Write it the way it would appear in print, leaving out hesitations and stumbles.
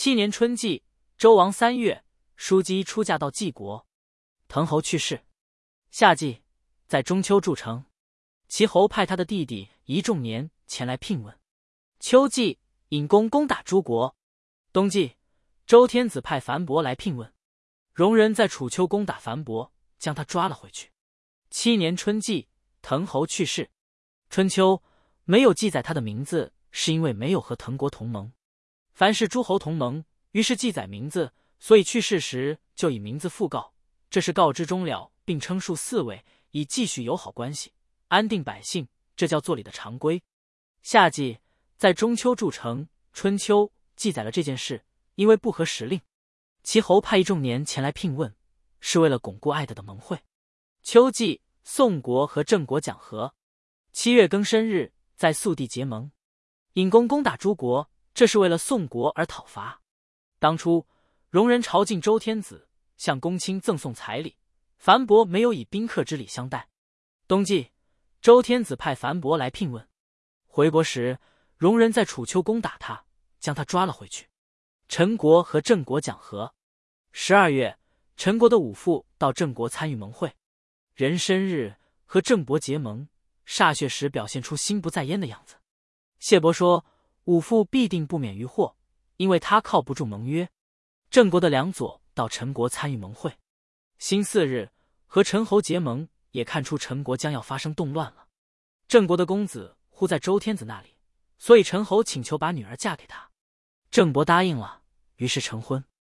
7年春季，周王3月，叔姬出嫁到晋国。滕侯去世。夏季，在中秋筑城。齐侯派他的弟弟仪仲年前来聘问。秋季，尹公攻打诸国。冬季，周天子派樊伯来聘问。戎人在楚丘攻打樊伯，将他抓了回去。7年春季，滕侯去世。春秋没有记载他的名字，是因为没有和滕国同盟。凡是诸侯同盟，于是记载名字，所以去世时就以名字复告，这是告知终了，并称述4位，以继续友好关系，安定百姓，这叫做礼的常规。夏季，在中秋筑城。春秋记载了这件事，因为不合时令，齐侯派仪仲年前来聘问，是为了巩固爱的盟会。秋季，宋国和郑国讲和。7月庚申日，在宿地结盟。尹公攻打诸国，这是为了宋国而讨伐。当初戎人朝觐周天子，向公卿赠送彩礼，樊伯没有以宾客之礼相待。冬季，周天子派樊伯来聘问。回国时，戎人在楚丘攻打他，将他抓了回去。陈国和郑国讲和。12月，陈国的武父到郑国参与盟会。壬申日和郑伯结盟，歃血时表现出心不在焉的样子。谢伯说，武父必定不免于祸，因为他靠不住盟约。郑国的梁左到陈国参与盟会。辛巳日和陈侯结盟，也看出陈国将要发生动乱了。郑国的公子忽在周天子那里，所以陈侯请求把女儿嫁给他。郑伯答应了，于是成婚。